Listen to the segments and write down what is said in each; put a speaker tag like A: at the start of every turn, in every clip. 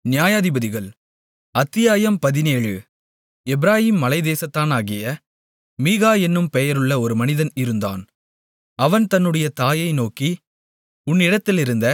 A: நியாயாதிபதிகள் அத்தியாயம் 17. எப்பிராயீம் மலைத்தேசத்தானாகிய மீகா என்னும் பெயருள்ள ஒரு மனிதன் இருந்தான். அவன் தன்னுடைய தாயை நோக்கி, உன்னிடத்திலிருந்த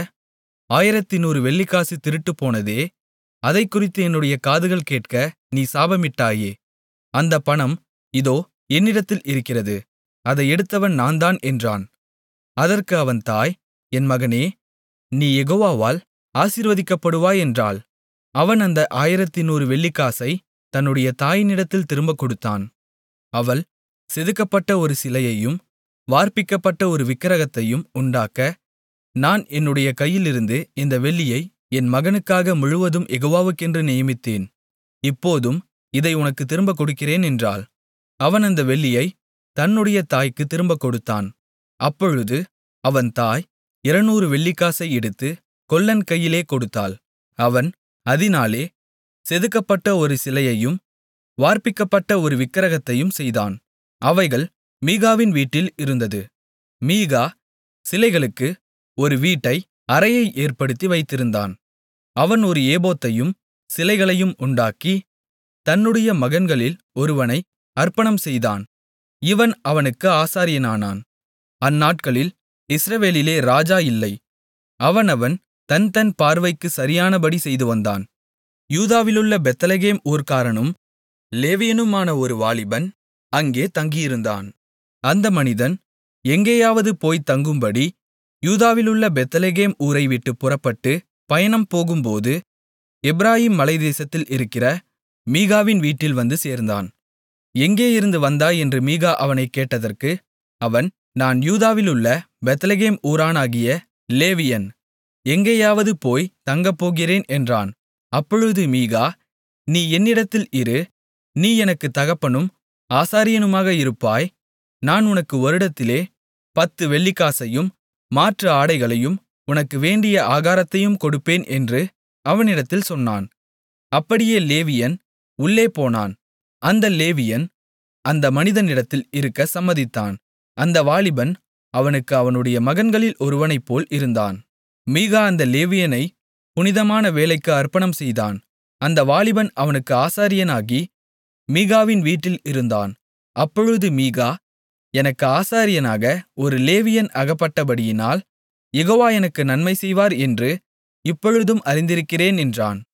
A: 1100 வெள்ளிக்காசு திருட்டுப்போனதே, அதைக்குறித்து என்னுடைய காதுகள் கேட்க நீ சாபமிட்டாயே. அந்தப் பணம் இதோ என்னிடத்தில் இருக்கிறது, அதை எடுத்தவன் நான்தான் என்றான். அதற்கு அவன் தாய், என் மகனே, நீ யெகோவாவால் ஆசீர்வதிக்கப்படுவாய் என்றாள். அவன் அந்த 1100 வெள்ளிக்காசைத் தன்னுடைய தாயினிடத்தில் திரும்பக் கொடுத்தான். அவள் செதுக்கப்பட்ட ஒரு சிலையையும் வார்ப்பிக்கப்பட்ட ஒரு விக்கிரகத்தையும் உண்டாக்க, நான் என்னுடைய கையிலிருந்து இந்த வெள்ளியை என் மகனுக்காக முழுவதும் யெகோவாவுக்கென்று நியமித்தேன். இப்போதும் இதை உனக்குத் திரும்பக் கொடுக்கிறேன் என்றாள். அவன் அந்த வெள்ளியைத் தன்னுடைய தாய்க்குத் திரும்பக் கொடுத்தான். அப்பொழுது அவன் தாய் 200 வெள்ளிக்காசை எடுத்து கொல்லன் கையிலே கொடுத்தாள். அவன் அதினாலே செதுக்கப்பட்ட ஒரு சிலையையும் வார்ப்பிக்கப்பட்ட ஒரு விக்கிரகத்தையும் செய்தான். அவைகள் மீகாவின் வீட்டில் இருந்தது. மீகா சிலைகளுக்கு ஒரு வீட்டை, அறையை ஏற்படுத்தி வைத்திருந்தான். அவன் ஒரு ஏபோத்தையும் சிலைகளையும் உண்டாக்கி தன்னுடைய மகன்களில் ஒருவனை அர்ப்பணம் செய்தான். இவன் அவனுக்கு ஆசாரியனானான். அந்நாட்களில் இஸ்ரவேலிலே ராஜா இல்லை. அவனவன் தன் பார்வைக்கு சரியானபடி செய்துவந்தான். யூதாவிலுள்ள பெத்லெகேம் ஊர்க்காரனும் லேவியனுமான ஒரு வாலிபன் அங்கே தங்கியிருந்தான். அந்த மனிதன் எங்கேயாவது போய்த் தங்கும்படி யூதாவிலுள்ள பெத்லெகேம் ஊரைவிட்டுப் புறப்பட்டு பயணம் போகும்போது எப்பிராயீம் மலைத்தேசத்தில் இருக்கிற மீகாவின் வீட்டில் வந்து சேர்ந்தான். எங்கேயிருந்து வந்தாய் என்று மீகா அவனைக் கேட்டதற்கு அவன், நான் யூதாவிலுள்ள பெத்லெகேம் ஊரானாகிய லேவியன், எங்கேயாவது போய்த் தங்கப்போகிறேன் என்றான். அப்பொழுது மீகா, நீ என்னிடத்தில் இரு, நீ எனக்குத் தகப்பனும் ஆசாரியனுமாக இருப்பாய். நான் உனக்கு வருடத்திலே 10 வெள்ளிக்காசையும் மாற்று ஆடைகளையும் உனக்கு வேண்டிய ஆகாரத்தையும் கொடுப்பேன் என்று அவனிடத்தில் சொன்னான். அப்படியே லேவியன் உள்ளே போனான். அந்த லேவியன் அந்த மனிதனிடத்தில் இருக்க சம்மதித்தான். அந்த வாலிபன் அவனுக்கு அவனுடைய மகன்களில் ஒருவனைப்போல் இருந்தான். மீகா அந்த லேவியனை புனிதமான வேலைக்கு அர்ப்பணம் செய்தான். அந்த வாலிபன் அவனுக்கு ஆசாரியனாகி மீகாவின் வீட்டில் இருந்தான். அப்பொழுது மீகா, எனக்கு ஆசாரியனாக ஒரு லேவியன் அகப்பட்டபடியினால் யெகோவா எனக்கு நன்மை செய்வார் என்று இப்பொழுதும் அறிந்திருக்கிறேன் என்றான்.